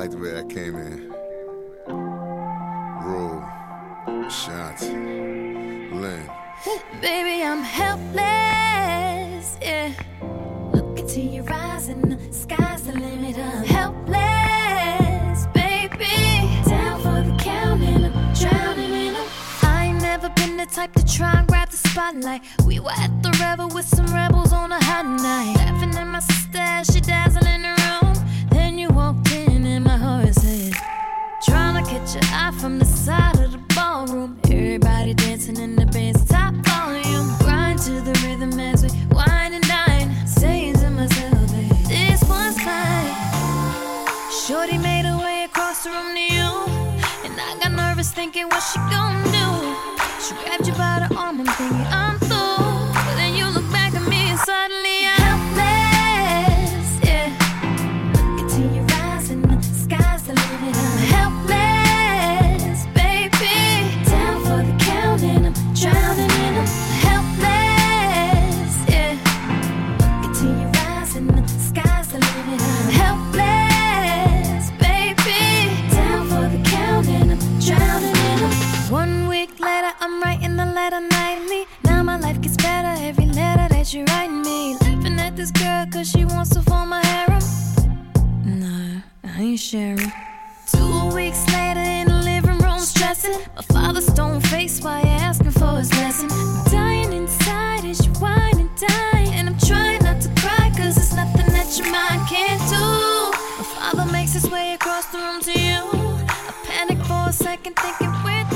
like the way that came in. Rule, Shanti, Lynn. Baby, I'm helpless, yeah. Look into your eyes and the sky's the limit. I'm helpless, baby. Down for the count and I'm drowning in them. I ain't never been the type to try and grab the spotlight. We were at the Revel with some rebels on a hot night. Laughing at my sister as she dazzling in the room. Then you walked in and my heart said, trying to catch your eye from the side of the ballroom. Everybody dancing in the band's top volume. Grind to the rhythm as we wine and dine. Saying to myself, baby, this one's mine. Shorty made her way across the room to you, and I got nervous thinking what she gon' do. She grabbed you by the arm, I'm thinking I'm through. But then you look back at me and suddenly I'm helpless, yeah. Look into your eyes and the sky's the limit. I'm helpless, baby. Down for the count and I'm drowning in them. Helpless, yeah. Look into your eyes and the sky's the limit. I'm helpless, baby. Down for the count and I'm drowning in them. 1 week later, I'm writing the letter nightly. Now my life gets better every letter that you write me. Laughing at this girl cause she wants to form my harem. Nah, I ain't sharing. 2 weeks later in the living room stressing. My father's stone face while you're asking for his blessing. I'm dying inside as you whine and dine. And I'm trying not to cry cause it's nothing that your mind can't do. My father makes his way across the room to you. I panic for a second thinking we're